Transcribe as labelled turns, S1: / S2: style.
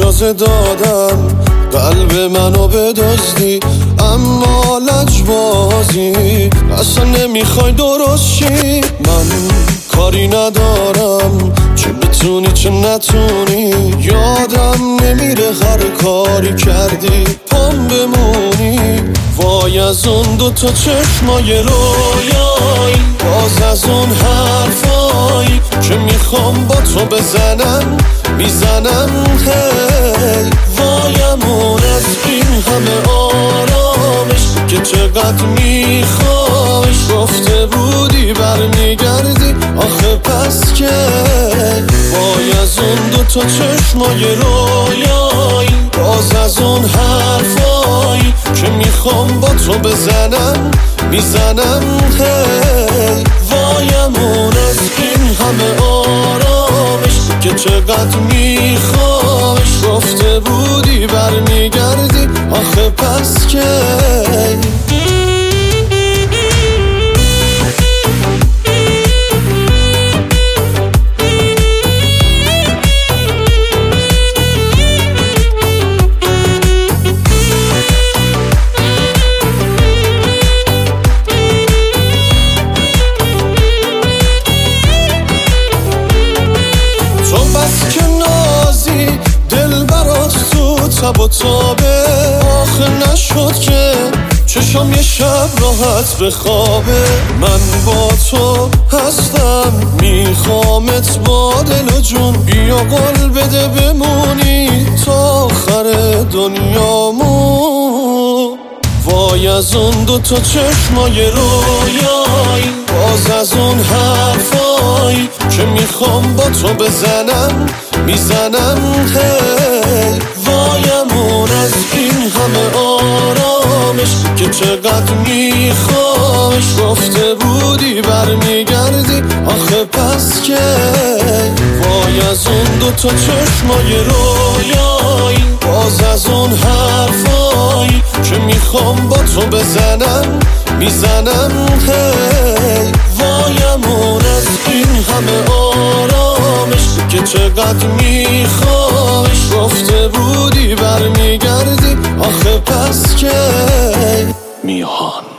S1: اجازه دادم قلب منو بدزدی، اما لجبازی اصلا نمیخوای درست شی. من کاری ندارم، چه بتونی چه نتونی، یادم نمیره هر کاری کردی پام بمونی. وای از اون دوتا چشمای رویایی، باز از اون حرفایی که میخوام با تو بزنم میزنم. هی وایمون از این همه آرامش که چقدر میخوایش، گفته بودی برمیگردی آخه پس که. وای از اون دوتا چشمای رویایی، باز از اون حرفایی که میخوام با تو بزنم میزنم. هی وایمون از این همه آرامش که چقدر میخوایش، گفته بودی برمیگردی آخه پس که. تب و تابه آخه نشد که چشم یه شب راحت بخوابه. من با تو هستم میخوامت با دل و جون، بیا قول بده بمونی تا آخر دنیامون. وای از اون دوتا چشمای رویایی، باز از اون حرفایی که میخوام با تو بزنم میزنم. هی وایمون از این همه آرامش که چقدر میخوایش، گفته بودی برمیگردی آخه پس که. وای از اون دوتا چشمای رویایی، باز از اون حرفایی که میخوام با تو بزنم میزنم. هی وایمون از این همه آرامش که چقدر میخوایش، گفته بودی برمیگردی آخه پس که. میهان